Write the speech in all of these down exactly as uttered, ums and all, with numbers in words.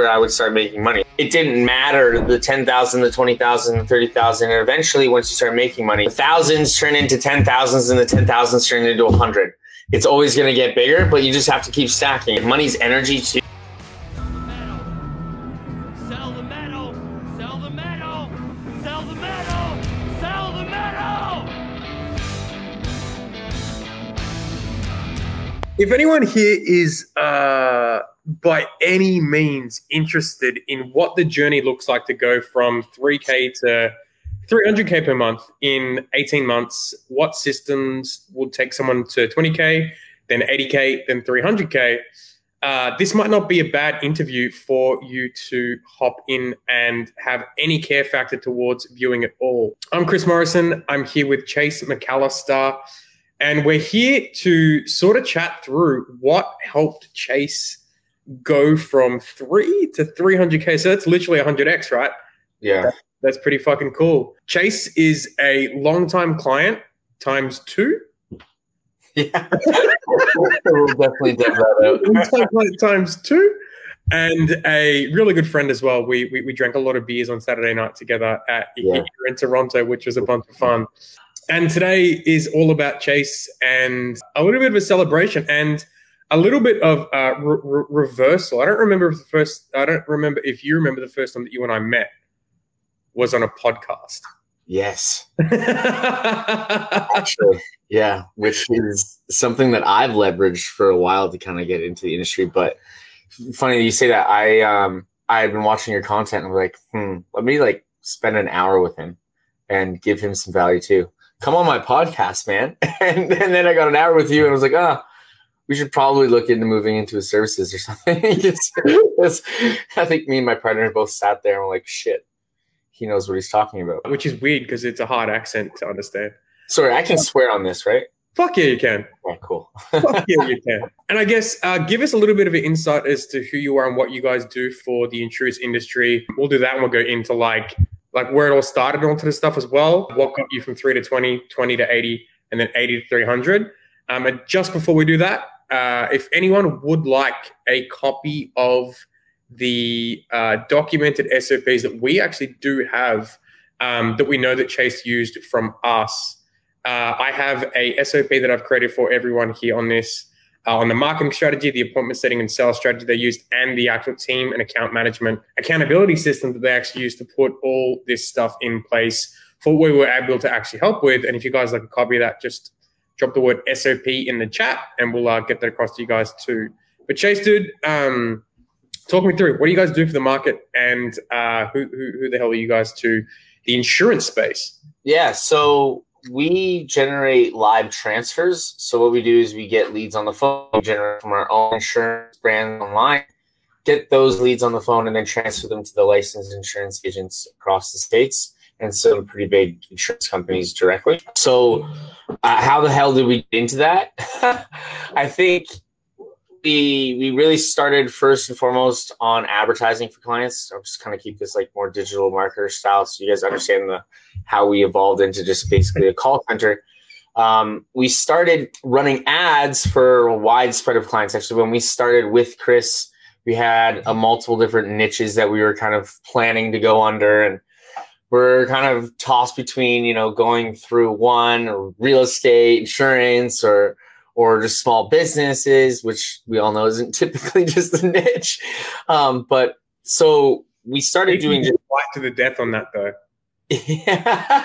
where I would start making money. It didn't matter the ten thousand, the twenty thousand, the thirty thousand. And eventually, once you start making money, the thousands turn into ten thousands and the ten thousands turn into a hundred. It's always going to get bigger, but you just have to keep stacking. Money's energy too. Sell the metal, sell the metal, sell the metal, sell the metal. If anyone here is uh, by any means interested in what the journey looks like to go from three K to three hundred K per month in eighteen months, what systems will take someone to twenty K, then eighty K, then three hundred K, uh, this might not be a bad interview for you to hop in and have any care factor towards viewing it all. I'm Chris Morrison. I'm here with Chase McAllister. And we're here to sort of chat through what helped Chase go from three to three hundred K. So that's literally one hundred X, right? Yeah. That's pretty fucking cool. Chase is a longtime client times two. Yeah. We'll definitely dip that out. Longtime client times two. And a really good friend as well. We, we we drank a lot of beers on Saturday night together at Yeah. here in Toronto, which was a bunch of fun. And today is all about Chase and a little bit of a celebration and a little bit of uh, re- re- reversal. I don't remember if the first. I don't remember if you remember the first time that you and I met was on a podcast. Yes. Actually, yeah, which is something that I've leveraged for a while to kind of get into the industry. But funny that you say that. I um I had been watching your content and I'm like, hmm, let me like spend an hour with him and give him some value too. Come on my podcast, man. And, and then I got an hour with you and I was like, ah, oh, we should probably look into moving into his services or something. it's, it's, I think me and my partner both sat there and were like, shit, he knows what he's talking about. Which is weird because it's a hard accent to understand. Sorry, I can swear on this, right? Fuck yeah, you can. Oh, cool. Fuck yeah, you can. And I guess uh, give us a little bit of an insight as to who you are and what you guys do for the insurance industry. We'll do that and we'll go into like like where it all started and onto the stuff as well. What got you from three to twenty, twenty to eighty, and then eighty to three hundred. Um, and just before we do that, uh, if anyone would like a copy of the uh, documented S O Ps that we actually do have, um, that we know that Chase used from us, uh, I have a S O P that I've created for everyone here on this, uh, on the marketing strategy, the appointment setting and sales strategy they used, and the actual team and account management accountability system that they actually used to put all this stuff in place for what we were able to actually help with. And if you guys like a copy of that, just drop the word S O P in the chat and we'll uh, get that across to you guys too. But Chase, dude, um, talk me through, what do you guys do for the market and uh, who, who, who the hell are you guys to the insurance space? Yeah, so we generate live transfers. So what we do is we get leads on the phone, we generate from our own insurance brand online, get those leads on the phone, and then transfer them to the licensed insurance agents across the states and some pretty big insurance companies directly. So uh, how the hell did we get into that? I think we we really started first and foremost on advertising for clients. I'll just kind of keep this like more digital marketer style so you guys understand the how we evolved into just basically a call center. Um, we started running ads for a wide spread of clients. Actually, when we started with Chris, we had a multiple different niches that we were kind of planning to go under, and we're kind of tossed between, you know, going through one or real estate, insurance, or or just small businesses, which we all know isn't typically just a niche. Um, but so we started doing just fight to the death on that though. Yeah.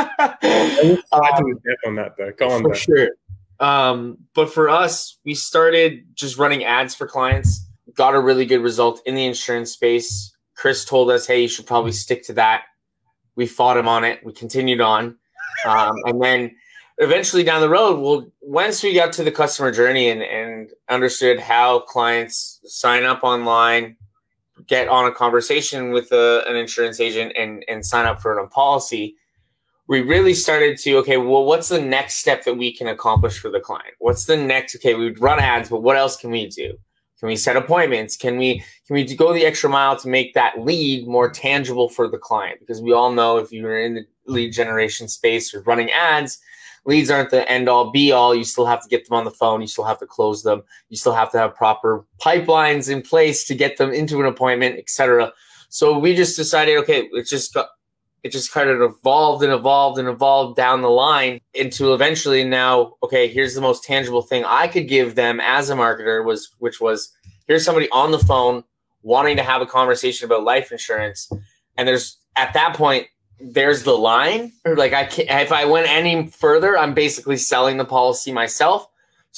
Fight to the death on that though. Go on, for though. sure. Um, but for us, we started just running ads for clients, got a really good result in the insurance space. Chris told us, hey, you should probably stick to that. We fought him on it. We continued on. Um, and then eventually down the road, well, once we got to the customer journey and, and understood how clients sign up online, get on a conversation with a, an insurance agent and, and sign up for a policy, we really started to, okay, well, what's the next step that we can accomplish for the client? What's the next, okay, we'd run ads, but what else can we do? Can we set appointments? Can we can we go the extra mile to make that lead more tangible for the client? Because we all know if you're in the lead generation space or running ads, leads aren't the end all be all. You still have to get them on the phone. You still have to close them. You still have to have proper pipelines in place to get them into an appointment, et cetera. So we just decided, okay, it just got, it just kind of evolved and evolved and evolved down the line into eventually now, okay, here's the most tangible thing I could give them as a marketer was, which was, here's somebody on the phone wanting to have a conversation about life insurance. And there's, at that point, there's the line. Or like I can't, if I went any further, I'm basically selling the policy myself.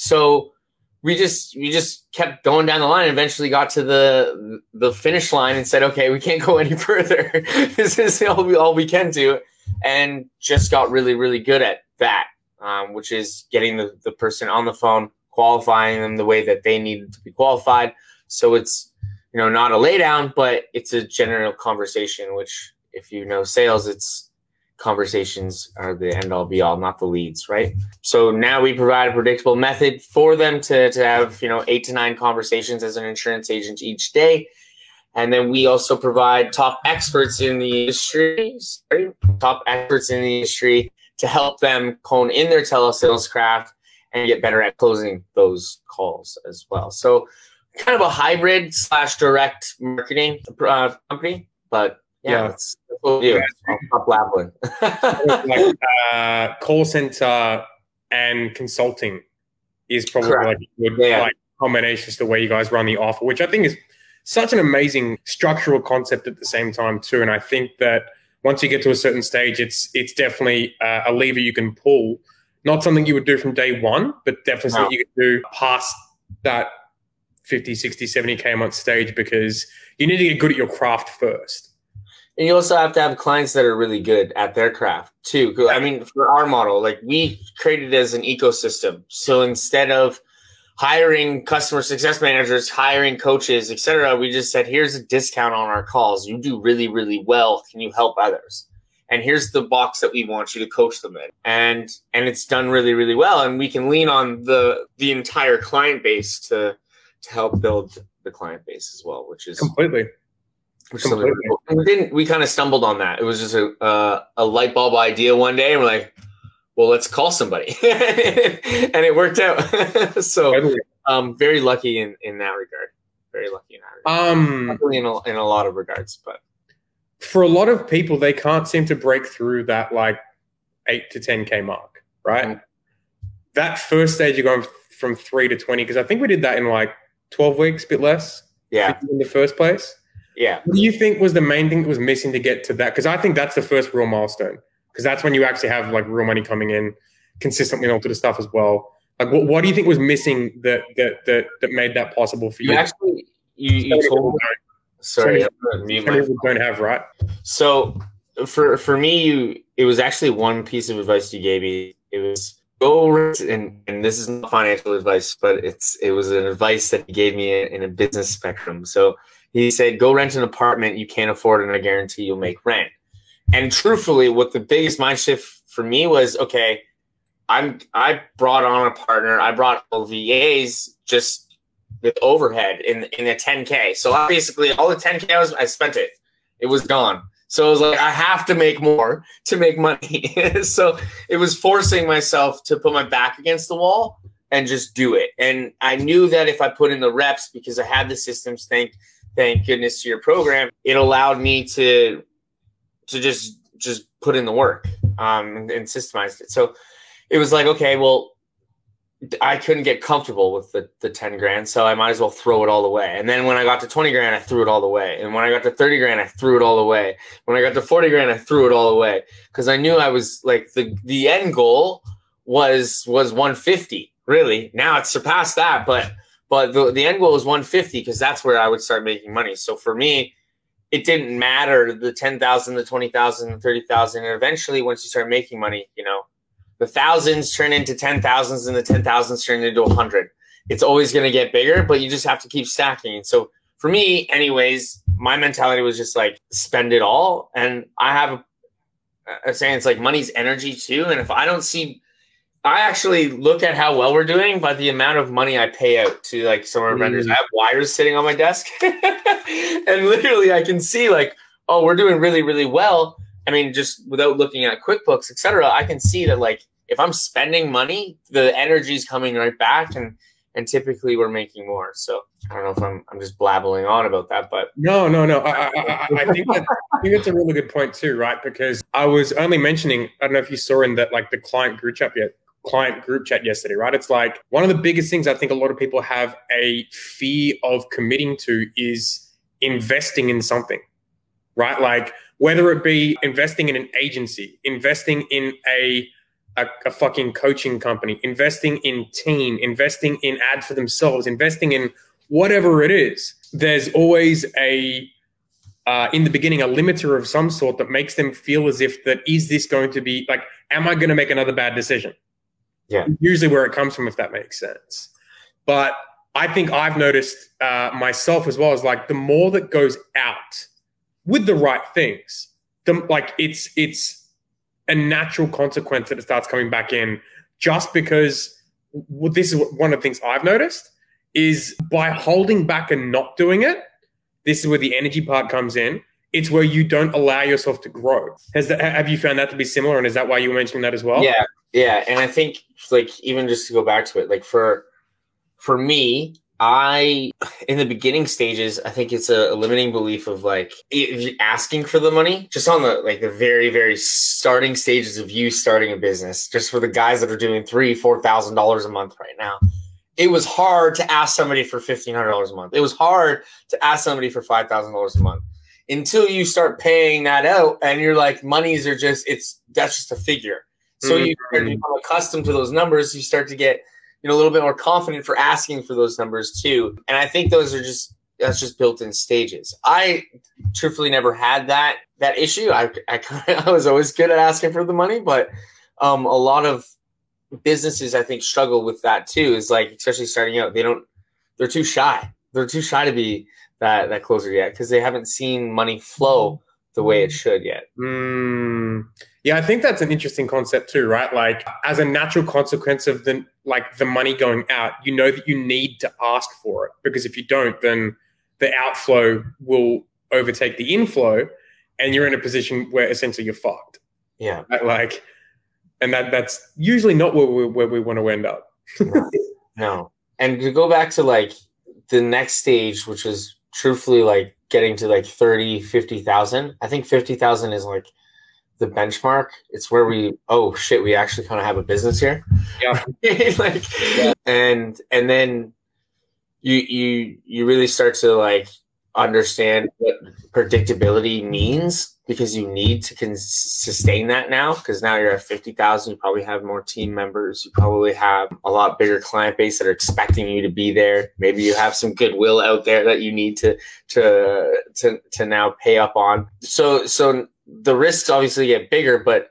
So we just we just kept going down the line and eventually got to the the finish line and said, okay, we can't go any further. This is all we all we can do, and just got really, really good at that, um, which is getting the, the person on the phone, qualifying them the way that they needed to be qualified. So it's, you know, not a lay down, but it's a general conversation, which if you know sales, it's conversations are the end all be all, not the leads, right? So now we provide a predictable method for them to, to have, you know, eight to nine conversations as an insurance agent each day. And then we also provide top experts in the industry, sorry, top experts in the industry to help them hone in their telesales craft and get better at closing those calls as well. So kind of a hybrid slash direct marketing uh, company, but yeah, Yeah. that's what we do. I'll stop blabbering. Like uh, call center and consulting is probably Correct. like a good Yeah. like combination to the way you guys run the offer, which I think is such an amazing structural concept at the same time too. And I think that once you get to a certain stage, it's it's definitely uh, a lever you can pull. Not something you would do from day one, but definitely something No. you can do past that fifty, sixty, seventy K a month stage, because you need to get good at your craft first. And you also have to have clients that are really good at their craft too. I mean, for our model, like we created it as an ecosystem. So instead of hiring customer success managers, hiring coaches, et cetera, we just said, here's a discount on our calls. You do really, really well. Can you help others? And here's the box that we want you to coach them in. And and it's done really, really well. And we can lean on the the entire client base to to help build the client base as well, which is Completely. Which is something we didn't. We kind of stumbled on that. It was just a uh, a light bulb idea one day, and we're like, "Well, let's call somebody," and it worked out. So, Totally. um, very lucky in, in that regard. Very lucky in that regard. Um, Luckily in a, in a lot of regards, but for a lot of people, they can't seem to break through that like eight to ten K mark, right? Mhm. That first stage, you're going from three to twenty, because I think we did that in like twelve weeks, a bit less. yeah, In the first place. yeah. What do you think was the main thing that was missing to get to that? Because I think that's the first real milestone, because that's when you actually have like real money coming in consistently and all to the stuff as well. Like, what, what do you think was missing that that that, that made that possible for you? You actually, you, you told me. Sorry, I'm gonna mute my People don't have, right? So for for me, you it was actually one piece of advice you gave me. It was go rent, and and this is not financial advice, but it's it was an advice that he gave me in a business spectrum. So he said, go rent an apartment you can't afford, and I guarantee you'll make rent. And truthfully, what the biggest mind shift for me was, okay, I'm I brought on a partner, I brought V As just with overhead in in a ten K. So I basically all the ten K I was I spent it. It was gone. So it was like I have to make more to make money. So it was forcing myself to put my back against the wall and just do it. And I knew that if I put in the reps, because I had the systems, thank thank goodness to your program, it allowed me to to just just put in the work um, and, and systemized it. So it was like, okay, well, I couldn't get comfortable with the, the ten grand, so I might as well throw it all away. And then when I got to twenty grand, I threw it all away. And when I got to thirty grand, I threw it all away. When I got to forty grand, I threw it all away, because I knew I was like the the end goal was was one fifty. Really, now it's surpassed that, but but the the end goal was one fifty, because that's where I would start making money. So for me, it didn't matter the ten thousand, the twenty thousand, the thirty thousand, and eventually, once you start making money, you know, the thousands turn into ten thousands, and the ten thousands turn into a hundred. It's always going to get bigger, but you just have to keep stacking. And so for me, anyways, my mentality was just like spend it all. And I have a, a saying, it's like money's energy too. And if I don't see, I actually look at how well we're doing by the amount of money I pay out to like some of our Mm. vendors. I have wires sitting on my desk, and literally I can see like, oh, we're doing really, really well. I mean, just without looking at QuickBooks, et cetera, I can see that like if I'm spending money, the energy is coming right back, and and typically we're making more. So I don't know if I'm I'm just blabbling on about that, but no, no, no. I, I, I think that I think that's a really good point too, right? Because I was only mentioning, I don't know if you saw in that like the client group chat yet. client group chat yesterday, right? It's like one of the biggest things I think a lot of people have a fear of committing to is investing in something, right? Like whether it be investing in an agency, investing in a, a, a fucking coaching company, investing in team, investing in ads for themselves, investing in whatever it is, there's always a, uh, in the beginning, a limiter of some sort that makes them feel as if that, is this going to be like, am I going to make another bad decision? Yeah. Usually where it comes from, if that makes sense. But I think I've noticed uh, myself as well, is like the more that goes out with the right things, the, like it's it's a natural consequence that it starts coming back in, just because well, this is one of the things I've noticed is by holding back and not doing it, this is where the energy part comes in. It's where you don't allow yourself to grow. Has that, have you found that to be similar? And is that why you were mentioning that as well? Yeah. Yeah. And I think like, even just to go back to it, like for, for me, I, in the beginning stages, I think it's a, a limiting belief of like if you're asking for the money, just on the, like the very, very starting stages of you starting a business, just for the guys that are doing three, four thousand dollars a month right now. It was hard to ask somebody for fifteen hundred dollars a month. It was hard to ask somebody for five thousand dollars a month until you start paying that out and you're like, monies are just, it's, that's just a figure. So mm-hmm. you start to become accustomed to those numbers. You start to get, you know, a little bit more confident for asking for those numbers too. And I think those are just, that's just built in stages. I truthfully never had that, that issue. I, I, I was always good at asking for the money, but um, a lot of businesses I think struggle with that too. Is like, especially starting out, they don't, they're too shy. They're too shy to be that, that closer yet because they haven't seen money flow the way it should yet. Mm. Yeah, I think that's an interesting concept too, right? Like as a natural consequence of the like the money going out, you know that you need to ask for it, because if you don't, then the outflow will overtake the inflow and you're in a position where essentially you're fucked. Yeah. Right? Like, and that that's usually not where we, where we want to end up. no. no. And to go back to like the next stage, which is truthfully like getting to like thirty, fifty thousand. I think fifty thousand is like the benchmark. It's where we, oh shit, we actually kind of have a business here. Yeah. like, yeah. And, and then you, you, you really start to like understand what predictability means, because you need to con- sustain that now. Cause now you're at fifty thousand, you probably have more team members. You probably have a lot bigger client base that are expecting you to be there. Maybe you have some goodwill out there that you need to, to, to, to now pay up on. So, so, the risks obviously get bigger, but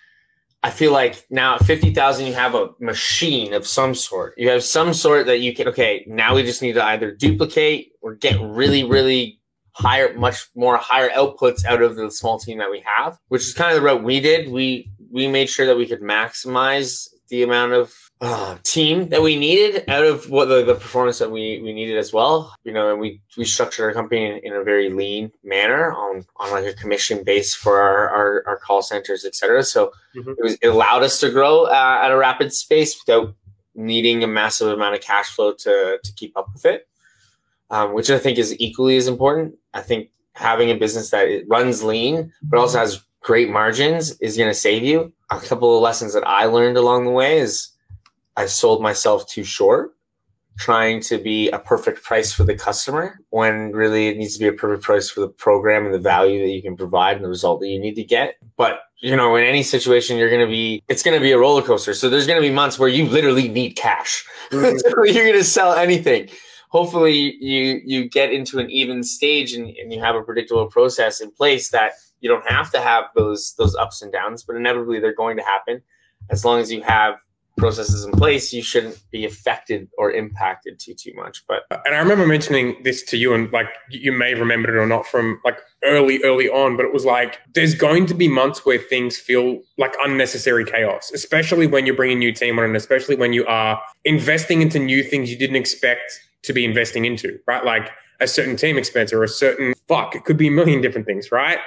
I feel like now at fifty thousand, you have a machine of some sort. You have some sort that you can, okay, now we just need to either duplicate or get really, really higher, much more higher outputs out of the small team that we have, which is kind of the route we did. We, we made sure that we could maximize the amount of uh, team that we needed out of what the, the performance that we, we needed as well. You know, and we, we structured our company in, in a very lean manner on, on like a commission base for our, our, our call centers, et cetera. So mm-hmm. it was, it allowed us to grow uh, at a rapid pace without needing a massive amount of cash flow to, to keep up with it, um, which I think is equally as important. I think having a business that it runs lean, but also has great margins is going to save you. A couple of lessons that I learned along the way is I sold myself too short, trying to be a perfect price for the customer when really it needs to be a perfect price for the program and the value that you can provide and the result that you need to get. But, you know, in any situation, you're going to be, it's going to be a roller coaster. So there's going to be months where you literally need cash. Mm-hmm. So you're going to sell anything. Hopefully you, you get into an even stage and, and you have a predictable process in place that you don't have to have those, those ups and downs, but inevitably they're going to happen. As long as you have processes in place, you shouldn't be affected or impacted too too much. But and I remember mentioning this to you, and like you may have remembered it or not from like early early on, but it was like there's going to be months where things feel like unnecessary chaos, especially when you're bringing a new team on, and especially when you are investing into new things you didn't expect to be investing into, right? Like a certain team expense or a certain fuck, it could be a million different things, right?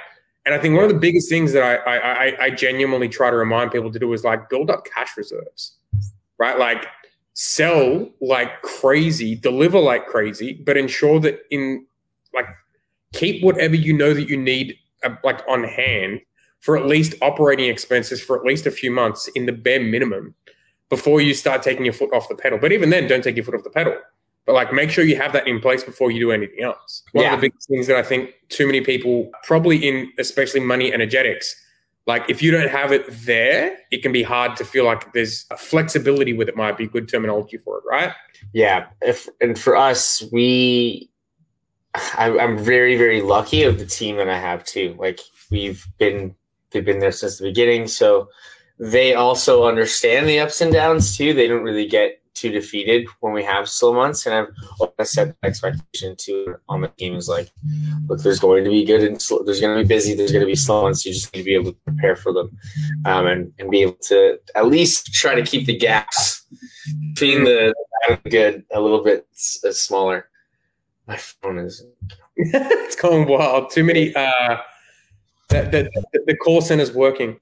And I think one of the biggest things that I, I, I genuinely try to remind people to do is like build up cash reserves, right? Like sell like crazy, deliver like crazy, but ensure that in like keep whatever you know that you need uh, like on hand for at least operating expenses for at least a few months in the bare minimum before you start taking your foot off the pedal. But even then, don't take your foot off the pedal. But like, make sure you have that in place before you do anything else. One yeah. of the biggest things that I think too many people, probably in especially money energetics, like if you don't have it there, it can be hard to feel like there's a flexibility with it. Might be good terminology for it, right? Yeah. If and for us, we, I, I'm very very lucky of the team that I have too. Like we've been, they've been there since the beginning, so they also understand the ups and downs too. They don't really get too defeated when we have slow months, and I've always set the expectation to on the team is like, look, there's going to be good and slow, there's going to be busy, there's going to be slow months. You just need to be able to prepare for them, um, and and be able to at least try to keep the gaps between the bad and good a little bit s- smaller. My phone is it's going wild. Too many. Uh, the, the the call center's working.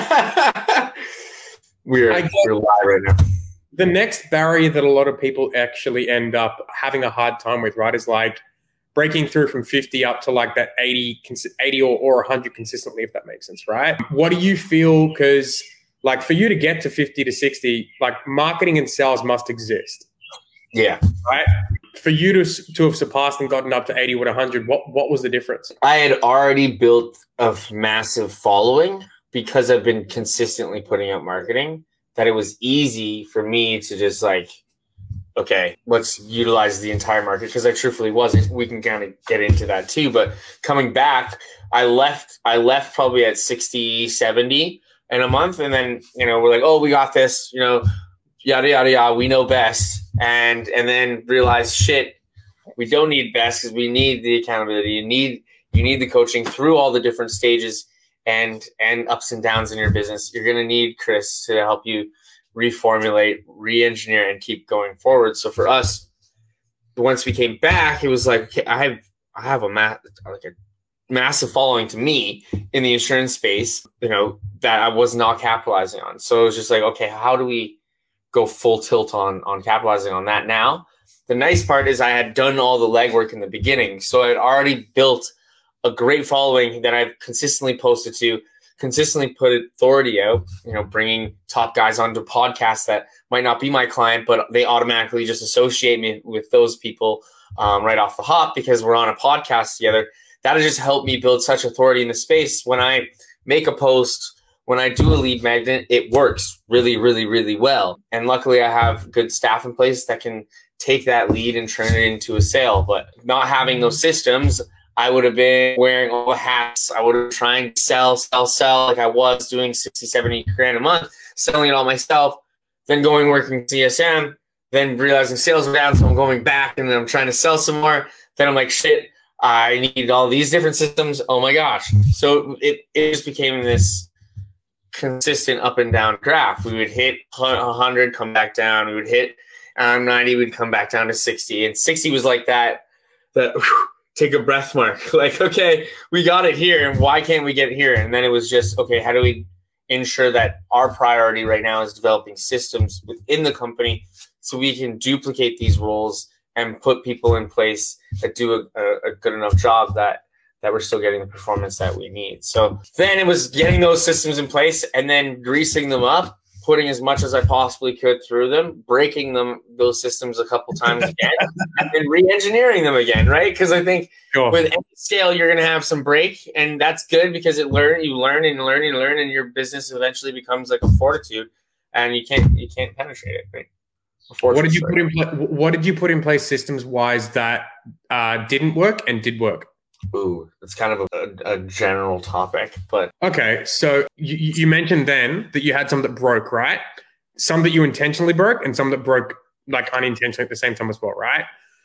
we're we're live right now. The next barrier that a lot of people actually end up having a hard time with, right, is like breaking through from fifty up to like that eighty, eighty or, or one hundred consistently, if that makes sense, right? What do you feel? Because like for you to get to fifty to sixty, like marketing and sales must exist. Yeah. Right? For you to to have surpassed and gotten up to eighty or one hundred, what, what was the difference? I had already built a massive following because I've been consistently putting out marketing, that it was easy for me to just like, okay, let's utilize the entire market, because I truthfully wasn't. We can kind of get into that too. But coming back, I left, I left probably at sixty, seventy in a month. And then, you know, we're like, oh, we got this, you know, yada, yada, yada. We know best. And, and then realize, shit, we don't need best because we need the accountability. You need, you need the coaching through all the different stages and and ups and downs in your business. You're going to need Chris to help you reformulate, re-engineer, and keep going forward. So for us, once we came back, it was like, okay, I have I have a ma- like a massive following to me in the insurance space, you know, that I was not capitalizing on. So it was just like, okay, how do we go full tilt on on capitalizing on that now? The nice part is I had done all the legwork in the beginning, so I had already built a great following that I've consistently posted to, consistently put authority out, you know, bringing top guys onto podcasts that might not be my client, but they automatically just associate me with those people um, right off the hop because we're on a podcast together. That'll just help me build such authority in the space. When I make a post, when I do a lead magnet, it works really, really, really well. And luckily I have good staff in place that can take that lead and turn it into a sale. But not having those systems, I would have been wearing all the hats. I would have been trying to sell, sell, sell like I was doing sixty, seventy grand a month, selling it all myself, then going working C S M, then realizing sales were down, so I'm going back and then I'm trying to sell some more. Then I'm like, shit, I need all these different systems. Oh my gosh. So it, it just became this consistent up and down graph. We would hit one hundred, come back down. We would hit um, ninety, we'd come back down to sixty. And sixty was like that, that whew, take a breath mark. Like, okay, we got it here, and why can't we get it here? And then it was just, okay, how do we ensure that our priority right now is developing systems within the company so we can duplicate these roles and put people in place that do a, a, a good enough job that that we're still getting the performance that we need. So then it was getting those systems in place and then greasing them up, putting as much as I possibly could through them, breaking them, those systems a couple times again, and then re-engineering them again, right? Because I think sure. with any scale, you're going to have some break, and that's good because it learn, you learn and learn and learn, and your business eventually becomes like a fortitude, and you can't you can't penetrate it, right? What did you put in? Pla- what did you put in place systems wise that uh, didn't work and did work? Ooh, it's kind of a, a general topic, but okay. So you, you mentioned then that you had some that broke, right? Some that you intentionally broke, and some that broke like unintentionally at the same time as well, right?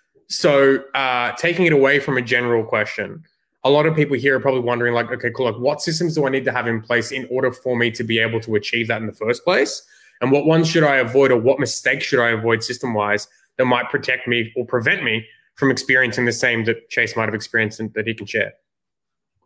So uh, taking it away from a general question, a lot of people here are probably wondering, like, okay, cool. Like, what systems do I need to have in place in order for me to be able to achieve that in the first place? And what ones should I avoid, or what mistakes should I avoid system-wise that might protect me or prevent me from experiencing the same that Chase might have experienced and that he can share?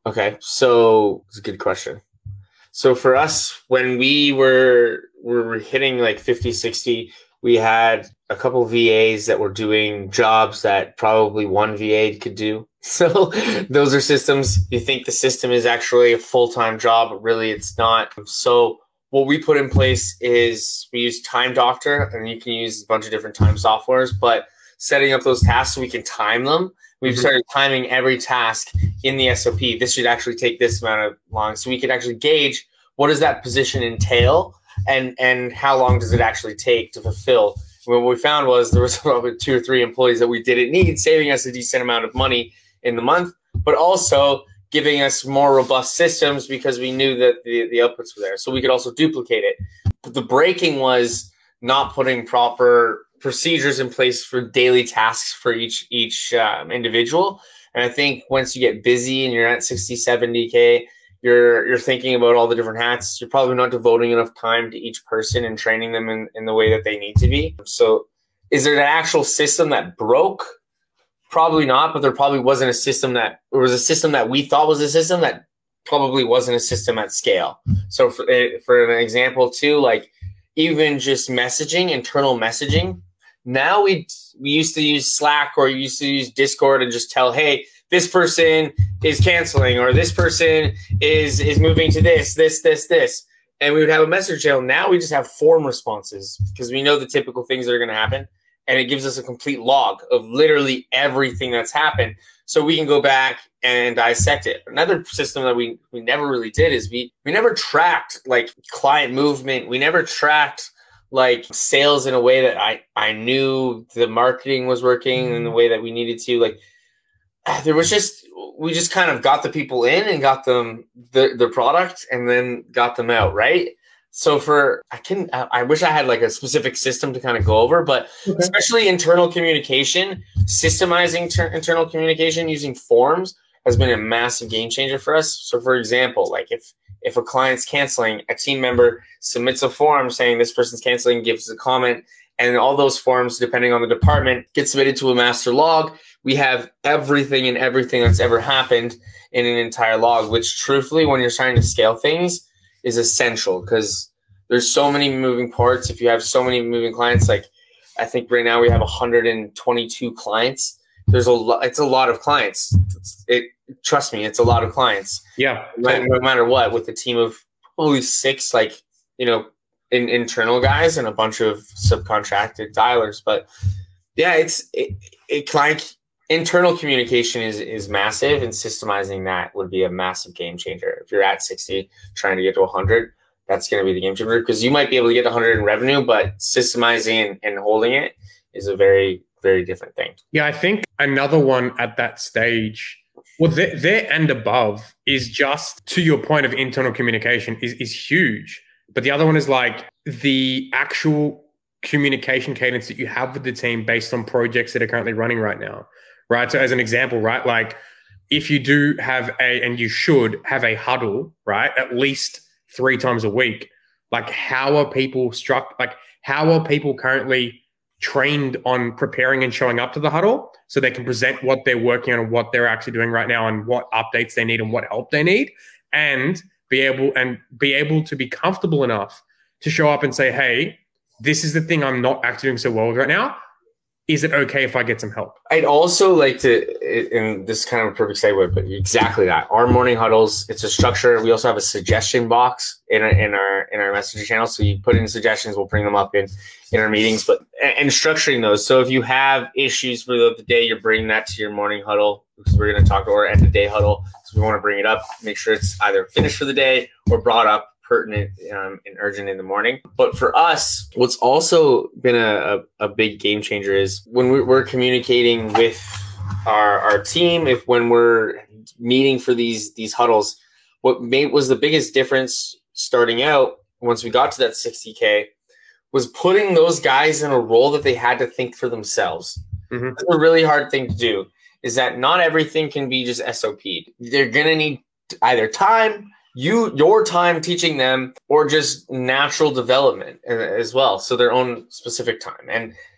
Okay, so it's a good question. So for us, when we were we were hitting like fifty, sixty, we had a couple of V As that were doing jobs that probably one V A could do. So those are systems. You think the system is actually a full-time job, but really it's not. So what we put in place is we use Time Doctor, and you can use a bunch of different time softwares, but setting up those tasks so we can time them. We've mm-hmm. started timing every task in the S O P. This should actually take this amount of long, so we can actually gauge what does that position entail and and how long does it actually take to fulfill. What we found was there was probably two or three employees that we didn't need, saving us a decent amount of money in the month, but also giving us more robust systems because we knew that the, the outputs were there. So we could also duplicate it. But the breaking was not putting proper procedures in place for daily tasks for each each um, individual. And I think once you get busy and you're at sixty, seventy K, you're you're thinking about all the different hats. You're probably not devoting enough time to each person and training them in, in the way that they need to be. So is there an actual system that broke? Probably not, but there probably wasn't a system that there was a system that we thought was a system that probably wasn't a system at scale. So for, for an example too, like even just messaging, internal messaging, now we we used to use Slack or used to use Discord and just tell, hey, this person is canceling or this person is is moving to this, this, this, this. And we would have a message channel. Now we just have form responses because we know the typical things that are going to happen. And it gives us a complete log of literally everything that's happened. So we can go back and dissect it. Another system that we, we never really did is we, we never tracked like client movement. We never tracked like sales in a way that I, I knew the marketing was working in the way that we needed to. Like there was just, we just kind of got the people in and got them the, the product and then got them out, right? So for, I can, I wish I had like a specific system to kind of go over, but okay. Especially internal communication, systemizing ter- internal communication using forms has been a massive game changer for us. So for example, like if, if a client's canceling, a team member submits a form saying this person's canceling, gives a comment, and all those forms, depending on the department, get submitted to a master log. We have everything and everything that's ever happened in an entire log, which truthfully, when you're trying to scale things, is essential because there's so many moving parts. If you have so many moving clients, like I think right now we have one hundred twenty-two clients. There's a lot. It's a lot of clients. It's, it trust me, it's a lot of clients. Yeah. No, no matter what, with a team of probably six, like you know, in, internal guys and a bunch of subcontracted dialers. But yeah, it's it, it client internal communication is is massive, and systemizing that would be a massive game changer. If you're at sixty, trying to get to one hundred, that's going to be the game changer because you might be able to get one hundred in revenue, but systemizing and, and holding it is a very, very different thing. Yeah, I think another one at that stage, well, there, there and above is just to your point of internal communication is is huge. But the other one is like the actual communication cadence that you have with the team based on projects that are currently running right now. Right. So as an example, right, like if you do have a, and you should have a huddle, right, at least three times a week, like how are people struck, like how are people currently trained on preparing and showing up to the huddle so they can present what they're working on and what they're actually doing right now and what updates they need and what help they need and be able and be able to be comfortable enough to show up and say, hey, this is the thing I'm not actually doing so well with right now. Is it okay if I get some help? I'd also like to, and this is kind of a perfect segue, but exactly that. Our morning huddles, it's a structure. We also have a suggestion box in our in our in our messaging channel. So you put in suggestions, we'll bring them up in, in our meetings. But and structuring those. So if you have issues throughout the day, you're bringing that to your morning huddle because we're going to talk to our end of day huddle. So we want to bring it up, make sure it's either finished for the day or brought up pertinent um, and urgent in the morning. But for us, what's also been a, a, a big game changer is when we're, we're communicating with our, our team, if when we're meeting for these these huddles, what made was the biggest difference starting out once we got to that sixty K was putting those guys in a role that they had to think for themselves. Mm-hmm. That's a really hard thing to do, is that not everything can be just S O P'd. They're going to need either time, you your time teaching them, or just natural development as well. So their own specific time. And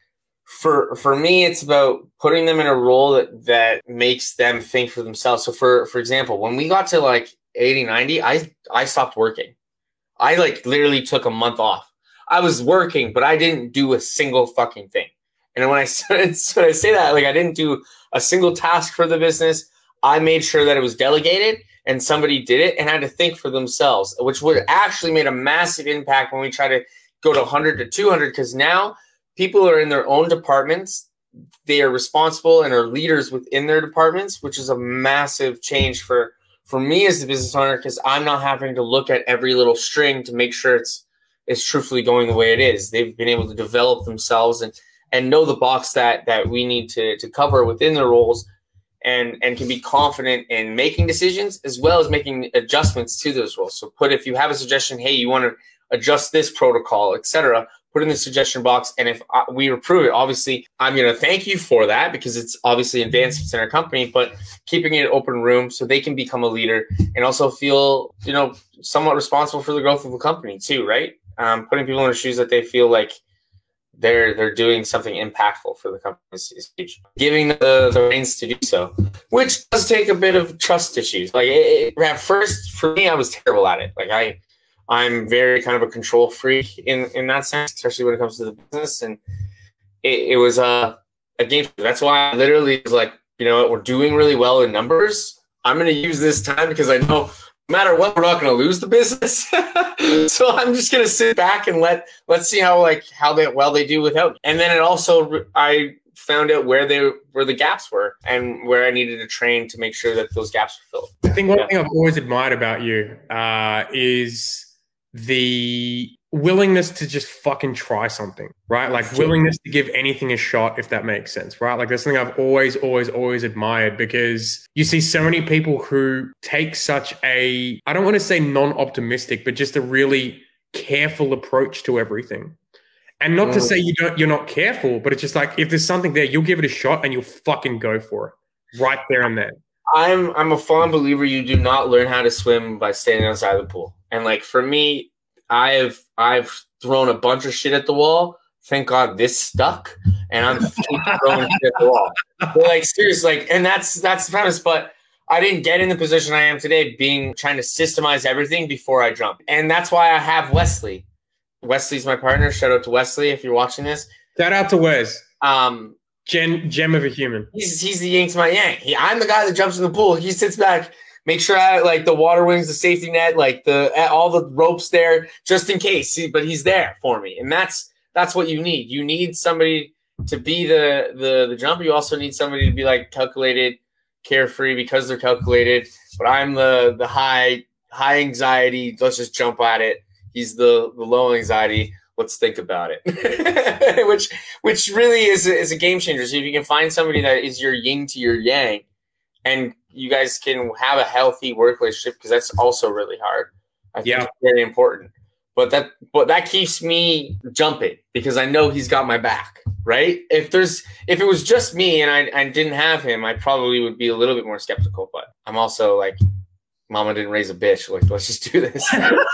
For for me, it's about putting them in a role that, that makes them think for themselves. So for for example, when we got to like eighty, ninety, I I stopped working. I like literally took a month off. I was working, but I didn't do a single fucking thing. And when I when I say that, like I didn't do a single task for the business. I made sure that it was delegated and somebody did it and had to think for themselves, which would actually made a massive impact when we try to go to one hundred to two hundred, because now people are in their own departments. They are responsible and are leaders within their departments, which is a massive change for, for me as the business owner, because I'm not having to look at every little string to make sure it's it's truthfully going the way it is. They've been able to develop themselves and and know the box that that we need to to cover within their roles, and and can be confident in making decisions as well as making adjustments to those roles. So put, if you have a suggestion, hey, you want to adjust this protocol, et cetera, put in the suggestion box. And if we approve it, obviously I'm going to thank you for that, because it's obviously advancements in our company, but keeping it open room so they can become a leader and also feel, you know, somewhat responsible for the growth of the company too, right? Um, putting people in their shoes that they feel like they're they're doing something impactful for the company is huge. Giving the, the reins to do so, which does take a bit of trust issues. Like it, it, at first, for me, I was terrible at it. Like I, I'm very kind of a control freak in, in that sense, especially when it comes to the business. And it, it was a, a game. That's why I literally was like, you know what, we're doing really well in numbers. I'm going to use this time because I know no matter what, we're not going to lose the business. So I'm just going to sit back and let, let's see how, like, how they, well they do without me. And then it also, I found out where they, where the gaps were and where I needed to train to make sure that those gaps were filled. I think one yeah. thing I've always admired about you uh, is the willingness to just fucking try something, right? Like willingness to give anything a shot, if that makes sense, right? Like that's something I've always, always, always admired, because you see so many people who take such a, I don't want to say non-optimistic, but just a really careful approach to everything. And not to say you don't, you're not careful, but it's just like, if there's something there, you'll give it a shot and you'll fucking go for it right there and then. I'm, I'm a fond believer you do not learn how to swim by standing outside the pool. And like, for me, I've I've thrown a bunch of shit at the wall. Thank God this stuck, and I'm throwing shit at the wall. But like seriously, like, and that's that's the premise. But I didn't get in the position I am today, being trying to systemize everything before I jump, and that's why I have Wesley. Wesley's my partner. Shout out to Wesley if you're watching this. Shout out to Wes. Um, Gem gem of a human. He's he's the yin to my yang. He, I'm the guy that jumps in the pool. He sits back. Make sure I like the water wings, the safety net, like the all the ropes there, just in case. See, but he's there for me, and that's that's what you need. You need somebody to be the the the jumper. You also need somebody to be like calculated, carefree, because they're calculated. But I'm the the high high anxiety. Let's just jump at it. He's the the low anxiety. Let's think about it, which which really is a, is a game changer. So if you can find somebody that is your yin to your yang, and you guys can have a healthy work relationship, because that's also really hard. I think yeah. it's very important. But that but that keeps me jumping, because I know he's got my back, right? If there's if it was just me and I, I didn't have him, I probably would be a little bit more skeptical. But I'm also like, Mama didn't raise a bitch. Like, let's just do this.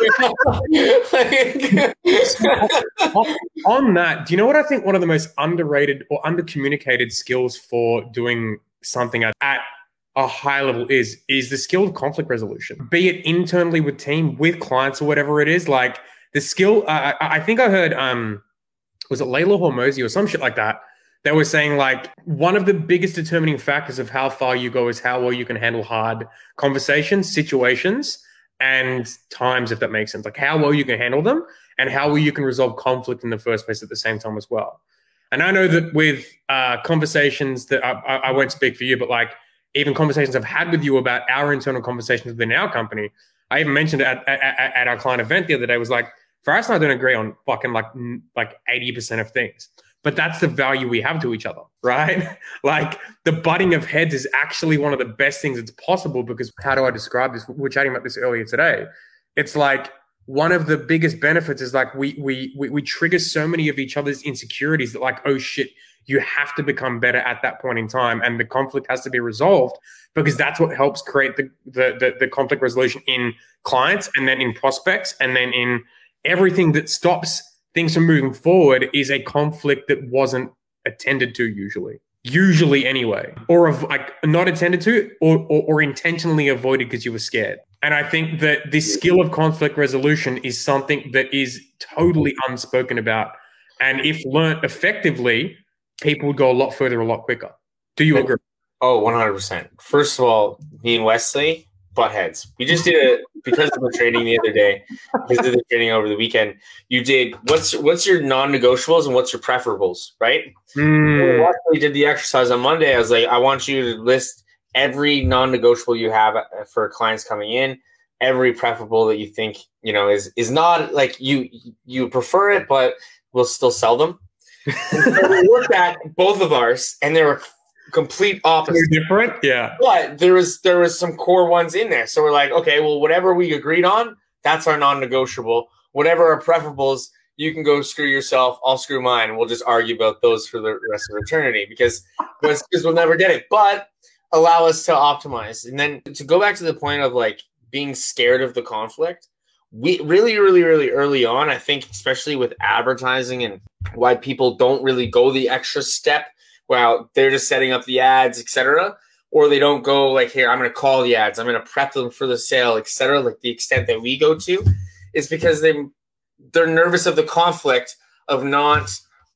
On that, do you know what I think one of the most underrated or undercommunicated skills for doing something at, at a high level is, is the skill of conflict resolution, be it internally with team, with clients, or whatever it is. Like the skill, uh, I, I think I heard, um, was it Layla Hormozy or some shit like that? They were saying like one of the biggest determining factors of how far you go is how well you can handle hard conversations, situations, and times, if that makes sense. Like how well you can handle them and how well you can resolve conflict in the first place at the same time as well. And I know that with uh, conversations that I, I, I won't speak for you, but like even conversations I've had with you about our internal conversations within our company, I even mentioned it at, at, at our client event the other day, was like, Faraz and I don't agree on fucking like like eighty percent of things. But that's the value we have to each other, right? Like the butting of heads is actually one of the best things that's possible, because how do I describe this? We were chatting about this earlier today. It's like one of the biggest benefits is like we we we, we trigger so many of each other's insecurities that like, oh shit, you have to become better at that point in time, and the conflict has to be resolved, because that's what helps create the the the, the conflict resolution in clients, and then in prospects, and then in everything that stops things from moving forward is a conflict that wasn't attended to usually. Usually anyway. Or of, like not attended to or, or, or intentionally avoided because you were scared. And I think that this skill of conflict resolution is something that is totally unspoken about. And if learnt effectively, people would go a lot further a lot quicker. Do you agree? Oh, one hundred percent. First of all, me and Wesley, butt heads. We just did it because of the training the other day, because of the training over the weekend. You did, what's what's your non-negotiables and what's your preferables, right? Mm. Wesley did the exercise on Monday. I was like, I want you to list every non-negotiable you have for clients coming in, every preferable that you think, you know, is is not like you you prefer it, but we'll still sell them. So we looked at both of ours, and they were complete opposite. They're different, yeah. But there was there was some core ones in there. So we're like, okay, well, whatever we agreed on, that's our non-negotiable. Whatever our preferables, you can go screw yourself, I'll screw mine, and we'll just argue about those for the rest of eternity because because we'll never get it. But allow us to optimize. And then to go back to the point of like being scared of the conflict, we really, really, really early on, I think, especially with advertising and why people don't really go the extra step. Well, they're just setting up the ads, et cetera. Or they don't go like, here, I'm going to call the ads. I'm going to prep them for the sale, et cetera. Like the extent that we go to is because they, they're nervous of the conflict of not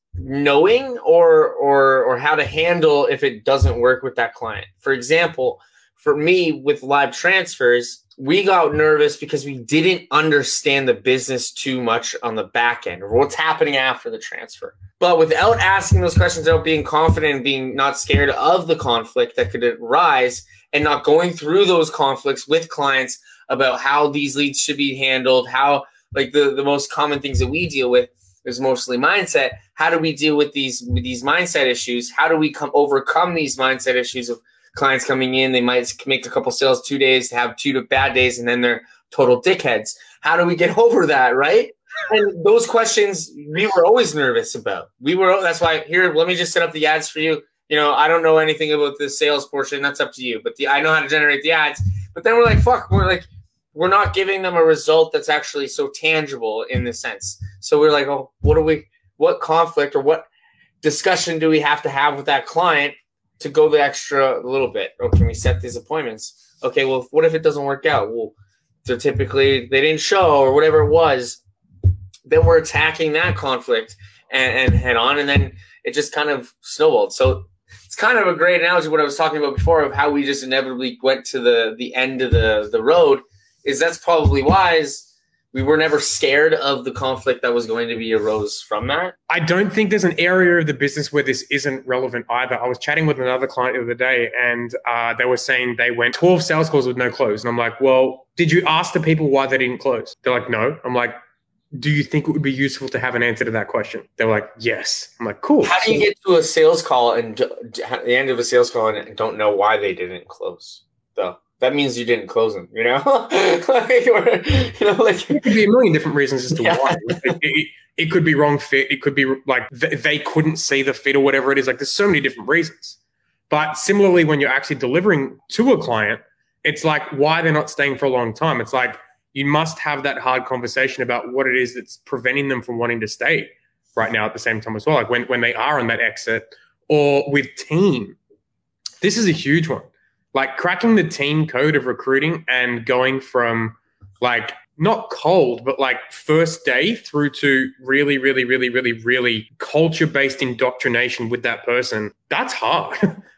knowing or, or, or how to handle if it doesn't work with that client. For example, for me with live transfers, we got nervous because we didn't understand the business too much on the back end or what's happening after the transfer. But without asking those questions, without being confident and being not scared of the conflict that could arise and not going through those conflicts with clients about how these leads should be handled, how like the, the most common things that we deal with is mostly mindset. How do we deal with these, with these mindset issues? How do we come overcome these mindset issues of clients coming in? They might make a couple sales two days to have two bad days and then they're total dickheads. How do we get over that, right? And those questions we were always nervous about. We were that's why here, let me just set up the ads for you. You know, I don't know anything about the sales portion. That's up to you. But the I know how to generate the ads. But then we're like, fuck, we're like, we're not giving them a result that's actually so tangible in this sense. So we're like, oh, what do we what conflict or what discussion do we have to have with that client to go the extra little bit? Or can we set these appointments? Okay, well, what if it doesn't work out? Well, they're typically they didn't show or whatever it was. Then we're attacking that conflict and, and head on, and then it just kind of snowballed. So it's kind of a great analogy what I was talking about before of how we just inevitably went to the the end of the, the road is that's probably wise. We were never scared of the conflict that was going to be arose from that. I don't think there's an area of the business where this isn't relevant either. I was chatting with another client the other day and uh, they were saying they went twelve sales calls with no close. And I'm like, well, did you ask the people why they didn't close? They're like, no. I'm like, do you think it would be useful to have an answer to that question? They were like, yes. I'm like, cool. How do you get to a sales call and at the end of a sales call and don't know why they didn't close, though? That means you didn't close them, you know? like, or, you know, like it could be a million different reasons as to yeah. why. It, it, it could be wrong fit. It could be like th- they couldn't see the fit or whatever it is. Like there's so many different reasons. But similarly, when you're actually delivering to a client, it's like why they're not staying for a long time. It's like you must have that hard conversation about what it is that's preventing them from wanting to stay right now at the same time as well. Like when, when they are on that exit or with team, this is a huge one. Like cracking the team code of recruiting and going from like not cold, but like first day through to really, really, really, really, really culture-based indoctrination with that person. That's hard.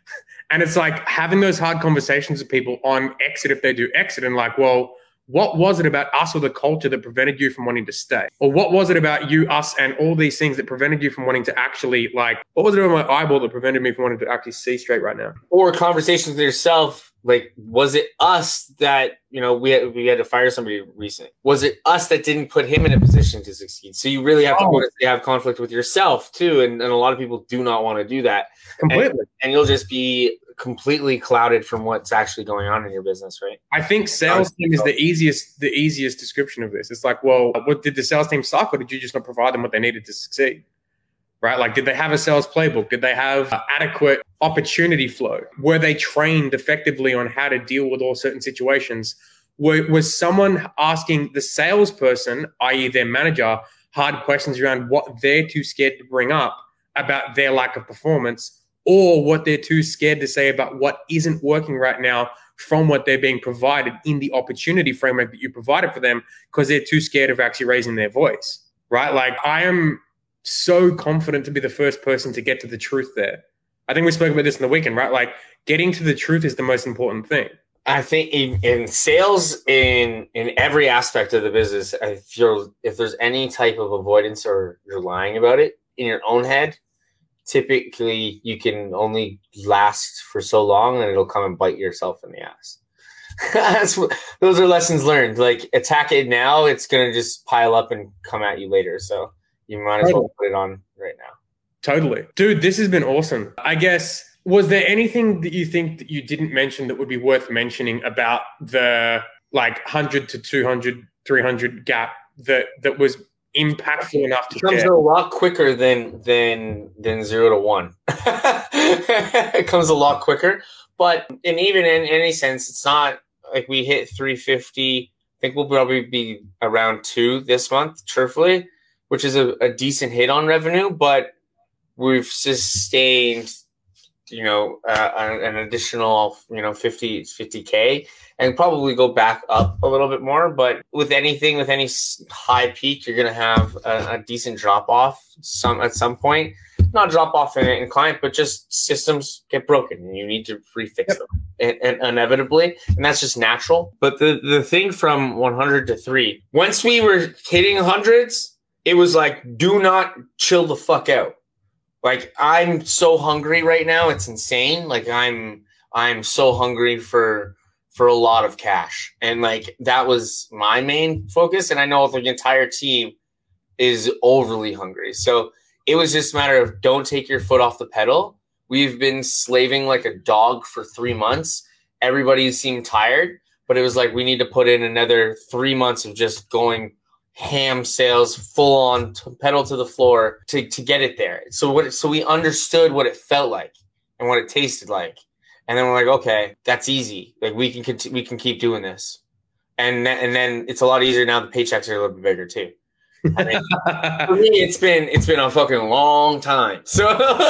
And it's like having those hard conversations with people on exit if they do exit and like, well, what was it about us or the culture that prevented you from wanting to stay? Or what was it about you, us, and all these things that prevented you from wanting to actually, like, what was it about my eyeball that prevented me from wanting to actually see straight right now? Or conversations with yourself, like, was it us that, you know, we had, we had to fire somebody recently? Was it us that didn't put him in a position to succeed? So you really have to oh. have conflict with yourself, too. And, and a lot of people do not want to do that. Completely. And, and you'll just be completely clouded from what's actually going on in your business, right? I think sales team is the easiest the easiest description of this. It's like, well, what did the sales team suck, or did you just not provide them what they needed to succeed? Right? Like, did they have a sales playbook? Did they have adequate opportunity flow? Were they trained effectively on how to deal with all certain situations? Were, was someone asking the salesperson, that is their manager, hard questions around what they're too scared to bring up about their lack of performance, or what they're too scared to say about what isn't working right now from what they're being provided in the opportunity framework that you provided for them, because they're too scared of actually raising their voice, right? Like, I am so confident to be the first person to get to the truth there. I think we spoke about this in the weekend, right? Like, getting to the truth is the most important thing. I think in, in sales, in in every aspect of the business, if you're if there's any type of avoidance or you're lying about it in your own head, typically you can only last for so long, and it'll come and bite yourself in the ass. That's what, those are lessons learned. Like, attack it now, it's gonna just pile up and come at you later. So you might as well put it on right now. Totally, dude. This has been awesome. I guess. Was there anything that you think that you didn't mention that would be worth mentioning about the like one hundred to two hundred, three hundred gap that that was impactful enough to it comes share? a lot quicker than than than zero to one. It comes a lot quicker, but and even in any sense, it's not like we hit three fifty. I think we'll probably be around two this month, truthfully, which is a, a decent hit on revenue, but we've sustained, you know, uh, an additional, you know, fifty K, and probably go back up a little bit more. But with anything, with any high peak, you're going to have a, a decent drop off some at some point. Not drop off in, in client, but just systems get broken and you need to refix yep. them and, and inevitably. And that's just natural. But the, the thing from one hundred to three, once we were hitting hundreds, it was like, do not chill the fuck out. Like, I'm so hungry right now. It's insane. Like, I'm, I'm so hungry for, for a lot of cash. And like, that was my main focus. And I know the entire team is overly hungry. So it was just a matter of don't take your foot off the pedal. We've been slaving like a dog for three months. Everybody seemed tired, but it was like, we need to put in another three months of just going ham sales, full on to pedal to the floor to, to get it there. So what, so we understood what it felt like and what it tasted like. And then we're like, okay, that's easy. Like, we can, cont- we can keep doing this. And, th- and then it's a lot easier now. The paychecks are a little bit bigger too. I mean, for me, it's been, it's been a fucking long time. So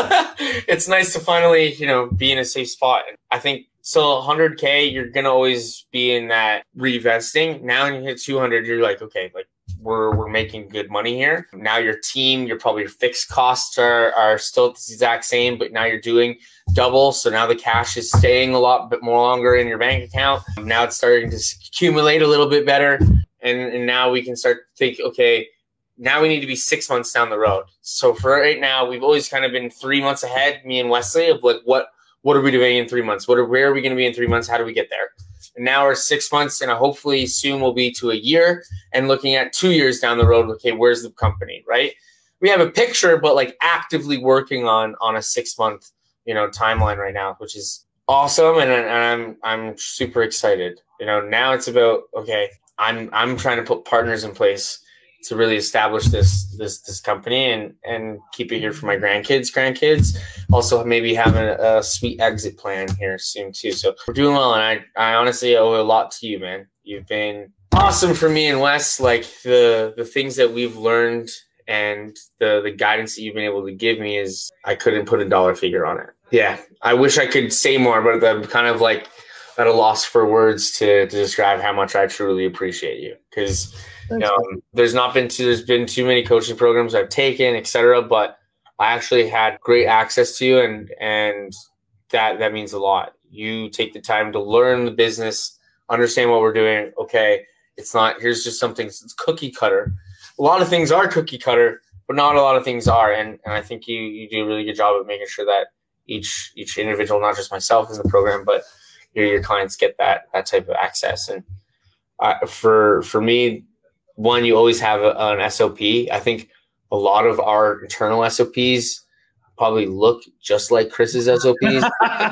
it's nice to finally, you know, be in a safe spot. And I think so one hundred K, you're going to always be in that reinvesting. Now when you hit two hundred, you're like, okay, like, we're we're making good money here. Now your team, your probably fixed costs are, are still the exact same, but now you're doing double. So now the cash is staying a lot bit more longer in your bank account. Now it's starting to accumulate a little bit better. And, and now we can start to think, okay, now we need to be six months down the road. So for right now, we've always kind of been three months ahead, me and Wesley, of like, what what are we doing in three months? What are, where are we going to be in three months? How do we get there? And now we're six months, and hopefully soon we'll be to a year and looking at two years down the road. Okay, where's the company, right? We have a picture, but like actively working on on a six month, you know, timeline right now, which is awesome, and, and I'm I'm super excited. You know, now it's about, okay, I'm I'm trying to put partners in place to really establish this this this company and and keep it here for my grandkids, grandkids. Also, maybe having a, a sweet exit plan here soon too. So we're doing well, and I I honestly owe a lot to you, man. You've been awesome for me and Wes. Like, the the things that we've learned and the the guidance that you've been able to give me is, I couldn't put a dollar figure on it. Yeah, I wish I could say more, but I'm kind of like at a loss for words to to describe how much I truly appreciate you, because. You know, there's not been too, there's been too many coaching programs I've taken, et cetera, but I actually had great access to you, and and that that means a lot. You take the time to learn the business, understand what we're doing. Okay, it's not, here's just something, it's cookie cutter. A lot of things are cookie cutter, but not a lot of things are, and and I think you you do a really good job of making sure that each each individual, not just myself in the program, but your your clients get that that type of access. And uh, for for me, one, you always have a, an S O P. I think a lot of our internal S O Ps probably look just like Chris's S O Ps.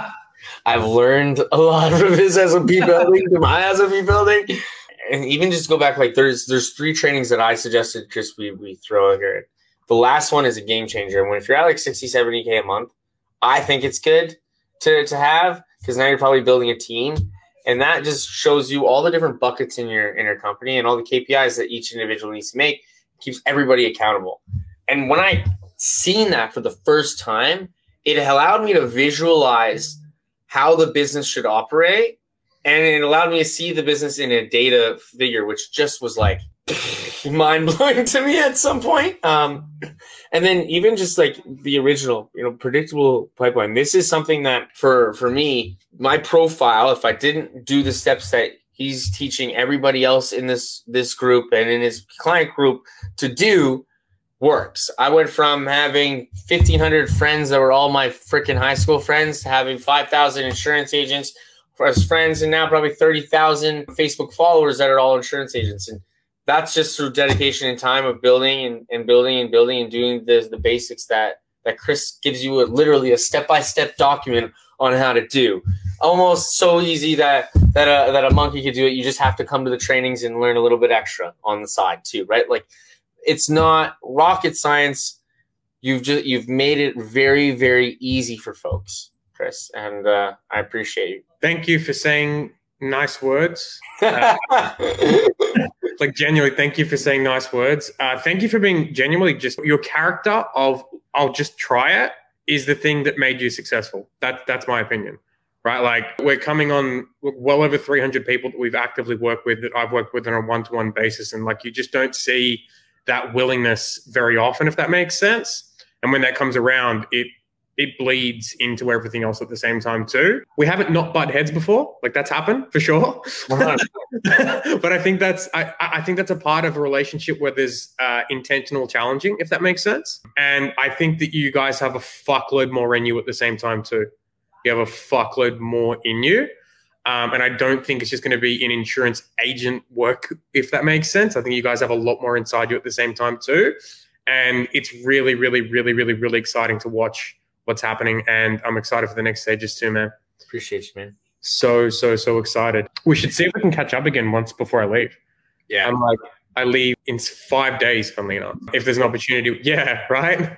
I've learned a lot from his S O P building to my S O P building. And even just go back, like there's there's three trainings that I suggested, Chris, we, we throw here. The last one is a game changer. And when if you're at like sixty, seventy K a month, I think it's good to, to have, because now you're probably building a team. And that just shows you all the different buckets in your in your company and all the K P Is that each individual needs to make, keeps everybody accountable. And when I seeing that for the first time, it allowed me to visualize how the business should operate. And it allowed me to see the business in a data figure, which just was like mind blowing to me at some point. Um, and then even just like the original, you know, predictable pipeline. This is something that for, for me, my profile, if I didn't do the steps that he's teaching everybody else in this, this group and in his client group to do, works. I went from having fifteen hundred friends that were all my freaking high school friends to having five thousand insurance agents as friends, and now probably thirty thousand Facebook followers that are all insurance agents. And that's just through dedication and time of building and, and building and building and doing the, the basics that, that Chris gives you a, literally a step-by-step document on how to do. Almost so easy that, that, a, that a monkey could do it. You just have to come to the trainings and learn a little bit extra on the side too, right? Like, it's not rocket science. You've just, you've made it very, very easy for folks, Chris. And uh, I appreciate you. Thank you for saying nice words. Uh, like genuinely, thank you for saying nice words. Uh, thank you for being genuinely just your character of I'll just try it is the thing that made you successful. That, that's my opinion, right? Like we're coming on well over three hundred people that we've actively worked with, that I've worked with on a one-to-one basis. And like, you just don't see that willingness very often, if that makes sense. And when that comes around, it it bleeds into everything else at the same time too. We haven't not butt heads before, like that's happened for sure. But I think that's I, I think that's a part of a relationship where there's uh, intentional challenging, if that makes sense. And I think that you guys have a fuckload more in you at the same time too. You have a fuckload more in you. Um, and I don't think it's just going to be in insurance agent work, if that makes sense. I think you guys have a lot more inside you at the same time too. And it's really, really, really, really, really exciting to watch what's happening. And I'm excited for the next stages too, man. Appreciate you, man. So, so, so excited. We should see if we can catch up again once before I leave. Yeah. I'm like, I leave in five days, funnily enough. If there's an opportunity, yeah, right?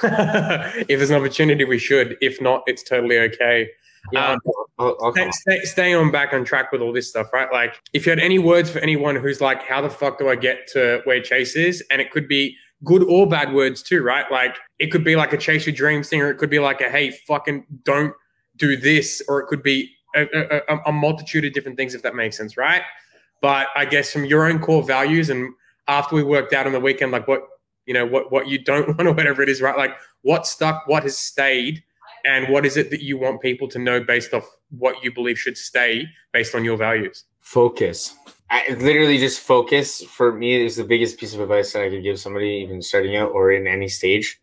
If there's an opportunity, we should. If not, it's totally okay. Yeah, um, I'll, I'll stay, stay, staying on back on track with all this stuff, right? Like, if you had any words for anyone who's like, how the fuck do I get to where Chase is? And it could be good or bad words too, right? Like, it could be like a chase your dreams thing, or it could be like a, hey, fucking don't do this, or it could be a, a, a multitude of different things, if that makes sense, right? But I guess from your own core values, and after we worked out on the weekend, like what, you know, what, what you don't want or whatever it is, right? Like what stuck, what has stayed, and what is it that you want people to know based off what you believe should stay based on your values? Focus. I, literally just focus for me is the biggest piece of advice that I could give somebody even starting out or in any stage.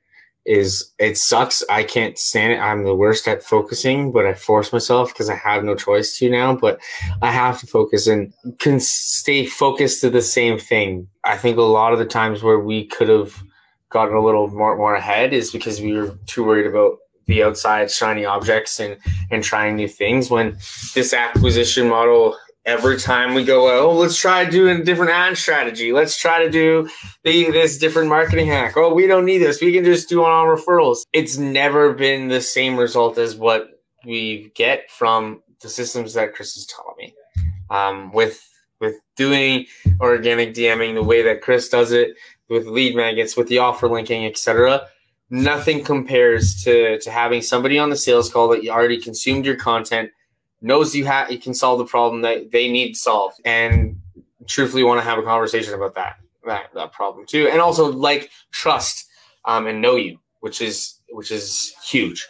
Is it sucks. I can't stand it. I'm the worst at focusing, but I force myself because I have no choice to now, but I have to focus and can stay focused to the same thing. I think a lot of the times where we could have gotten a little more, more ahead is because we were too worried about the outside shiny objects and, and trying new things. When this acquisition model, every time we go, oh, let's try doing a different ad strategy. Let's try to do the, this different marketing hack. Oh, we don't need this. We can just do on referrals. It's never been the same result as what we get from the systems that Chris has taught me. Um, with, with doing organic DMing the way that Chris does it, with lead magnets, with the offer linking, et cetera, nothing compares to, to having somebody on the sales call that you already consumed your content, knows you have you can solve the problem that they need solved, and truthfully want to have a conversation about that that, that problem too, and also like trust um, and know you, which is which is huge.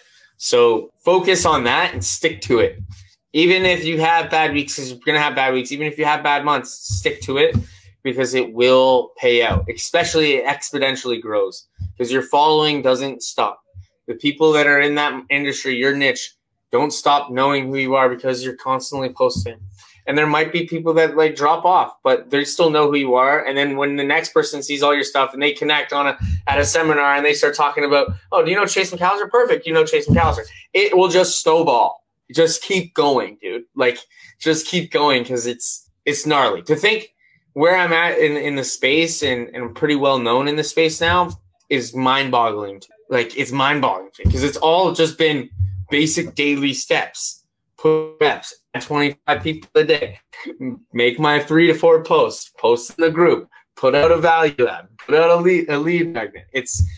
So focus on that and stick to it. Even if you have bad weeks, because you're gonna have bad weeks. Even if you have bad months, stick to it because it will pay out. Especially it exponentially grows because your following doesn't stop. The people that are in that industry, your niche, don't stop knowing who you are because you're constantly posting. And there might be people that like drop off, but they still know who you are. And then when the next person sees all your stuff and they connect on a at a seminar and they start talking about, oh, do you know Chase McAllister? Perfect. You know Chase McAllister. It will just snowball. Just keep going, dude. Like just keep going because it's it's gnarly. To think where I'm at in, in the space and, and I'm pretty well known in the space now is mind-boggling. Like it's mind-boggling because it's all just been basic daily steps. Put reps at twenty-five people a day. Make my three to four posts. Post in the group. Put out a value add. Put out a lead, a lead magnet. It's it's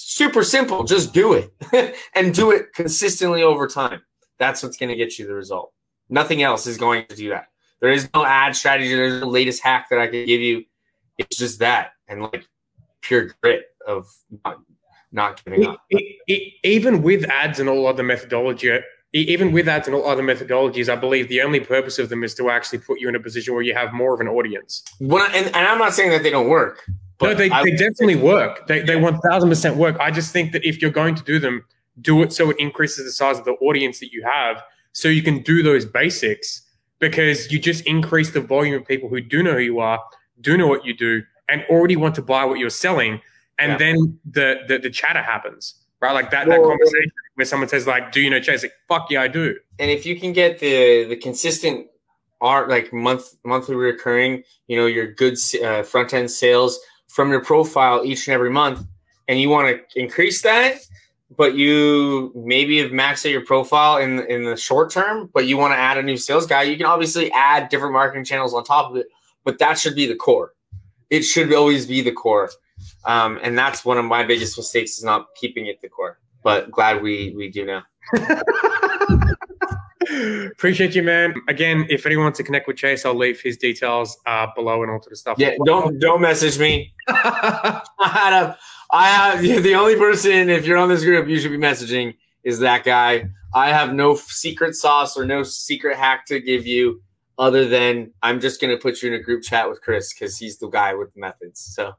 super simple. Just do it and do it consistently over time. That's what's going to get you the result. Nothing else is going to do that. There is no ad strategy. There's no latest hack that I can give you. It's just that and like pure grit of not, not giving up. It, it, it, even with ads and all other methodology, even with ads and all other methodologies, I believe the only purpose of them is to actually put you in a position where you have more of an audience. When I, and, and I'm not saying that they don't work. But no, they, I, they definitely work. They they one thousand percent work. I just think that if you're going to do them, do it so it increases the size of the audience that you have, so you can do those basics, because you just increase the volume of people who do know who you are, do know what you do, and already want to buy what you're selling. And yeah. then the, the the chatter happens, right? Like that, that conversation where someone says like, do you know Chase? Like, fuck yeah, I do. And if you can get the the consistent art, like month monthly recurring, you know, your good uh, front end sales from your profile each and every month, and you want to increase that, but you maybe have maxed out your profile in in the short term, but you want to add a new sales guy, you can obviously add different marketing channels on top of it, but that should be the core. It should always be the core. Um, and that's one of my biggest mistakes, is not keeping it the core. But glad we we do now. Appreciate you, man. Again, if anyone wants to connect with Chase, I'll leave his details uh, below and all the stuff. Yeah, don't don't message me. I have, I have the only person, if you're on this group, you should be messaging is that guy. I have no secret sauce or no secret hack to give you, other than I'm just going to put you in a group chat with Chris because he's the guy with the methods. So.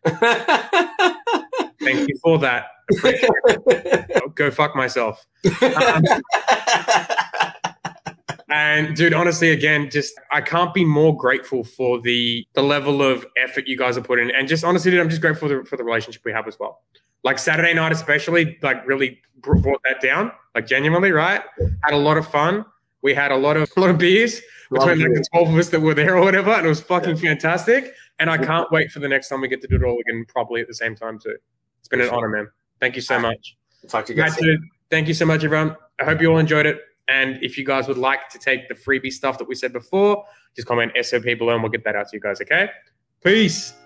Thank you for that. Go fuck myself. Um, and dude, honestly, again, just I can't be more grateful for the the level of effort you guys are putting in. And just honestly, dude, I'm just grateful for the, for the relationship we have as well. Like Saturday night especially, like really brought that down, like genuinely, right? Had a lot of fun. We had a lot of a lot of beers between like the twelve of us that were there or whatever, and it was fucking yeah. fantastic. And I can't wait for the next time we get to do it all again, probably at the same time too. It's been an honor, man. Thank you so much. Talk to you guys. Matt, thank you so much, everyone. I hope you all enjoyed it. And if you guys would like to take the freebie stuff that we said before, just comment S O P below and we'll get that out to you guys, okay? Peace.